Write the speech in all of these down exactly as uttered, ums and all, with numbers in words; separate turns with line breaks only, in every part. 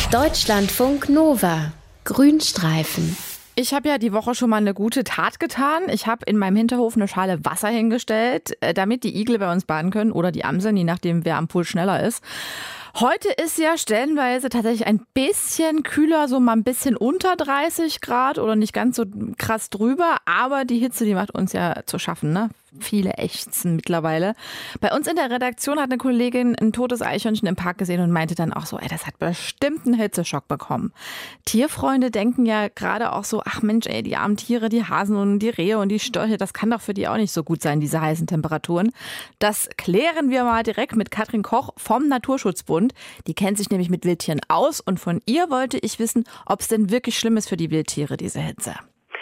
Deutschlandfunk Nova. Grünstreifen.
Ich habe ja die Woche schon mal eine gute Tat getan. Ich habe in meinem Hinterhof eine Schale Wasser hingestellt, damit die Igel bei uns baden können oder die Amseln, je nachdem, wer am Pool schneller ist. Heute ist ja stellenweise tatsächlich ein bisschen kühler, so mal ein bisschen unter dreißig Grad oder nicht ganz so krass drüber. Aber die Hitze, die macht uns ja zu schaffen, ne? Viele ächzen mittlerweile. Bei uns in der Redaktion hat eine Kollegin ein totes Eichhörnchen im Park gesehen und meinte dann auch so, ey, das hat bestimmt einen Hitzeschock bekommen. Tierfreunde denken ja gerade auch so, ach Mensch, ey, die armen Tiere, die Hasen und die Rehe und die Störche, das kann doch für die auch nicht so gut sein, diese heißen Temperaturen. Das klären wir mal direkt mit Katrin Koch vom Naturschutzbund. Die kennt sich nämlich mit Wildtieren aus und von ihr wollte ich wissen, ob es denn wirklich schlimm ist für die Wildtiere, diese Hitze.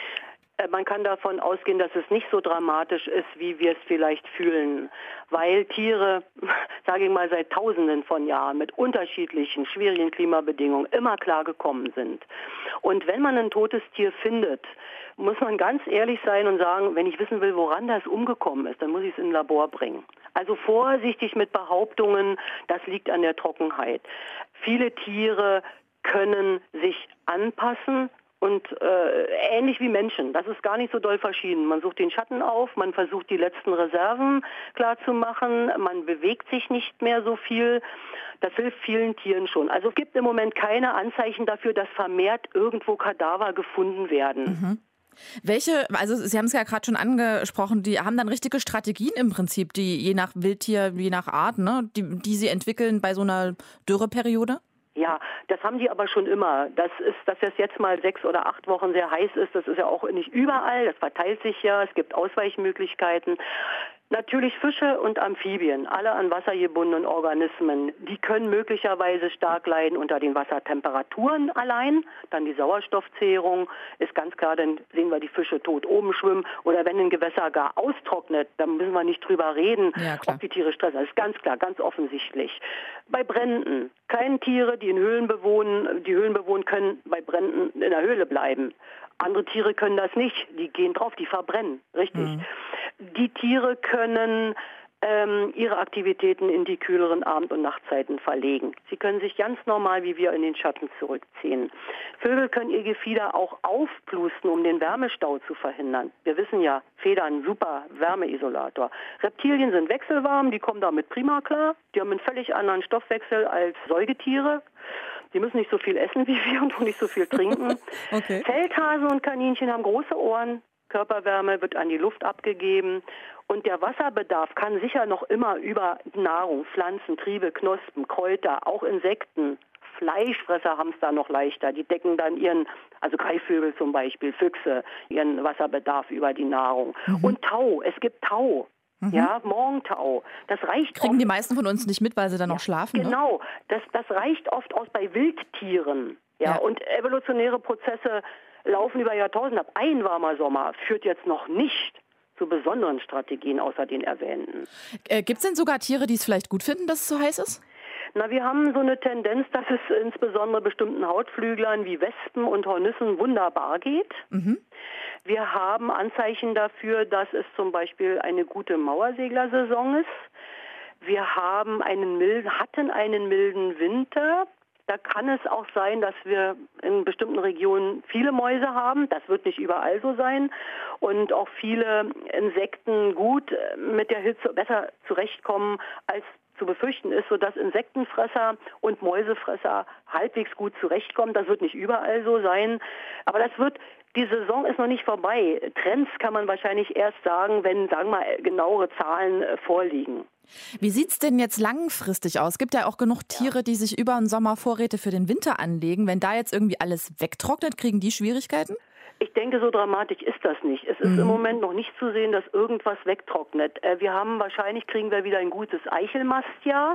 Man kann davon ausgehen, dass es nicht so dramatisch ist, wie wir es vielleicht fühlen, weil Tiere, sage ich mal, seit Tausenden von Jahren mit unterschiedlichen, schwierigen Klimabedingungen immer klar gekommen sind. Und wenn man ein totes Tier findet, muss man ganz ehrlich sein und sagen, wenn ich wissen will, woran das umgekommen ist, dann muss ich es in ein Labor bringen. Also vorsichtig mit Behauptungen, das liegt an der Trockenheit. Viele Tiere können sich anpassen. Und äh, ähnlich wie Menschen, das ist gar nicht so doll verschieden. Man sucht den Schatten auf, man versucht die letzten Reserven klarzumachen, man bewegt sich nicht mehr so viel. Das hilft vielen Tieren schon. Also es gibt im Moment keine Anzeichen dafür, dass vermehrt irgendwo Kadaver gefunden werden.
Mhm. Welche, also Sie haben es ja gerade schon angesprochen, die haben dann richtige Strategien im Prinzip, die je nach Wildtier, je nach Art, ne, die, die sie entwickeln bei so einer Dürreperiode?
Ja, das haben die aber schon immer. Das ist, dass es jetzt mal sechs oder acht Wochen sehr heiß ist, das ist ja auch nicht überall. Das verteilt sich ja. Es gibt Ausweichmöglichkeiten. Natürlich Fische und Amphibien, alle an Wasser gebundenen Organismen, die können möglicherweise stark leiden unter den Wassertemperaturen allein. Dann die Sauerstoffzehrung ist ganz klar, dann sehen wir die Fische tot oben schwimmen. Oder wenn ein Gewässer gar austrocknet, dann müssen wir nicht drüber reden, ja, ob die Tiere Stress haben. Das ist ganz klar, ganz offensichtlich. Bei Bränden, keine Tiere, die in Höhlen bewohnen, die Höhlen bewohnen, können bei Bränden in der Höhle bleiben. Andere Tiere können das nicht, die gehen drauf, die verbrennen, richtig. Mhm. Die Tiere können ähm, ihre Aktivitäten in die kühleren Abend- und Nachtzeiten verlegen. Sie können sich ganz normal wie wir in den Schatten zurückziehen. Vögel können ihr Gefieder auch aufplusten, um den Wärmestau zu verhindern. Wir wissen ja, Federn, super Wärmeisolator. Reptilien sind wechselwarm, die kommen damit prima klar. Die haben einen völlig anderen Stoffwechsel als Säugetiere. Die müssen nicht so viel essen wie wir und auch nicht so viel trinken. Okay. Feldhasen und Kaninchen haben große Ohren. Körperwärme wird an die Luft abgegeben. Und der Wasserbedarf kann sicher noch immer über Nahrung, Pflanzen, Triebe, Knospen, Kräuter, auch Insekten, Fleischfresser haben es da noch leichter. Die decken dann ihren, also Greifvögel zum Beispiel, Füchse, ihren Wasserbedarf über die Nahrung. Mhm. Und Tau, es gibt Tau. Mhm. Ja, Morgentau. Das reicht
Kriegen
oft,
die meisten von uns nicht mit, weil sie dann noch schlafen.
Genau,
ne?
das, das reicht oft aus bei Wildtieren. Ja, ja. Und evolutionäre Prozesse laufen über Jahrtausende ab. Ein warmer Sommer führt jetzt noch nicht zu besonderen Strategien außer den erwähnten.
Äh, Gibt es denn sogar Tiere, die es vielleicht gut finden, dass es so heiß ist?
Na, wir haben so eine Tendenz, dass es insbesondere bestimmten Hautflüglern wie Wespen und Hornissen wunderbar geht. Mhm. Wir haben Anzeichen dafür, dass es zum Beispiel eine gute Mauerseglersaison ist. Wir haben einen milden, hatten einen milden Winter. Da kann es auch sein, dass wir in bestimmten Regionen viele Mäuse haben. Das wird nicht überall so sein. Und auch viele Insekten gut mit der Hitze besser zurechtkommen, als zu befürchten ist, sodass Insektenfresser und Mäusefresser halbwegs gut zurechtkommen. Das wird nicht überall so sein. Aber das wird, die Saison ist noch nicht vorbei. Trends kann man wahrscheinlich erst sagen, wenn, sagen wir mal, genauere Zahlen vorliegen.
Wie sieht's denn jetzt langfristig aus? Es gibt ja auch genug Tiere, die sich über den Sommer Vorräte für den Winter anlegen. Wenn da jetzt irgendwie alles wegtrocknet, kriegen die Schwierigkeiten?
Ich denke, so dramatisch ist das nicht. Es ist mhm. im Moment noch nicht zu sehen, dass irgendwas wegtrocknet. Wir haben wahrscheinlich, kriegen wir wieder ein gutes Eichelmastjahr.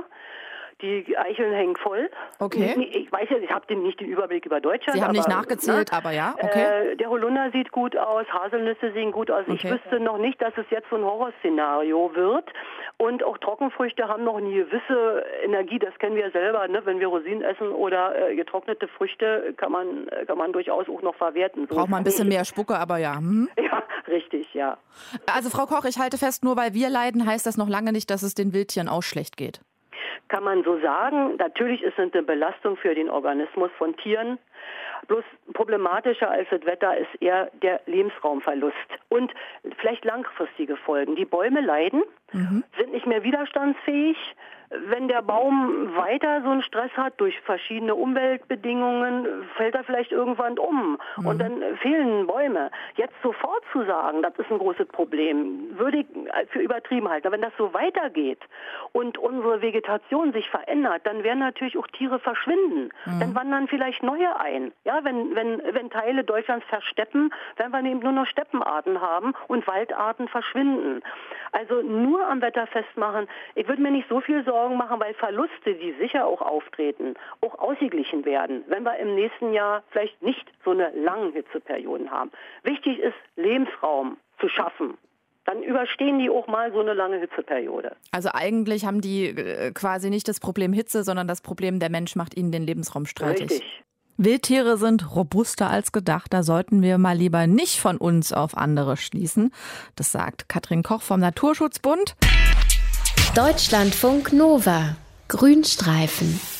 Die Eicheln hängen voll.
Okay.
Ich, ich weiß ja, ich habe nicht den Überblick über Deutschland.
Sie haben
aber,
nicht nachgezählt,
ne?
aber ja, okay.
Äh, der Holunder sieht gut aus, Haselnüsse sehen gut aus. Okay. Ich wüsste noch nicht, dass es jetzt so ein Horrorszenario wird. Und auch Trockenfrüchte haben noch eine gewisse Energie, das kennen wir ja selber, ne? Wenn wir Rosinen essen oder äh, getrocknete Früchte, kann man, kann man durchaus auch noch verwerten. So
braucht man ein bisschen mehr Spucke, aber ja. Hm.
Ja, richtig, ja.
Also Frau Koch, ich halte fest, nur weil wir leiden, heißt das noch lange nicht, dass es den Wildtieren auch schlecht geht.
kann man so sagen. Natürlich ist es eine Belastung für den Organismus von Tieren. Bloß problematischer als das Wetter ist eher der Lebensraumverlust und vielleicht langfristige Folgen. Die Bäume leiden, mhm. sind nicht mehr widerstandsfähig. Wenn der Baum weiter so einen Stress hat durch verschiedene Umweltbedingungen, fällt er vielleicht irgendwann um. Mhm. Und dann fehlen Bäume. Jetzt sofort zu sagen, das ist ein großes Problem, würde ich für übertrieben halten. Aber wenn das so weitergeht und unsere Vegetation sich verändert, dann werden natürlich auch Tiere verschwinden. Mhm. Dann wandern vielleicht neue ein. Ja, wenn, wenn, wenn Teile Deutschlands versteppen, werden wir eben nur noch Steppenarten haben und Waldarten verschwinden. Also nur am Wetter festmachen. Ich würde mir nicht so viel Sorgen machen, weil Verluste, die sicher auch auftreten, auch ausgeglichen werden, wenn wir im nächsten Jahr vielleicht nicht so eine lange Hitzeperioden haben. Wichtig ist, Lebensraum zu schaffen. Dann überstehen die auch mal so eine lange Hitzeperiode.
Also eigentlich haben die quasi nicht das Problem Hitze, sondern das Problem, der Mensch macht ihnen den Lebensraum streitig.
Richtig.
Wildtiere sind robuster als gedacht. Da sollten wir mal lieber nicht von uns auf andere schließen. Das sagt Katrin Koch vom Naturschutzbund.
Deutschlandfunk Nova. Grünstreifen.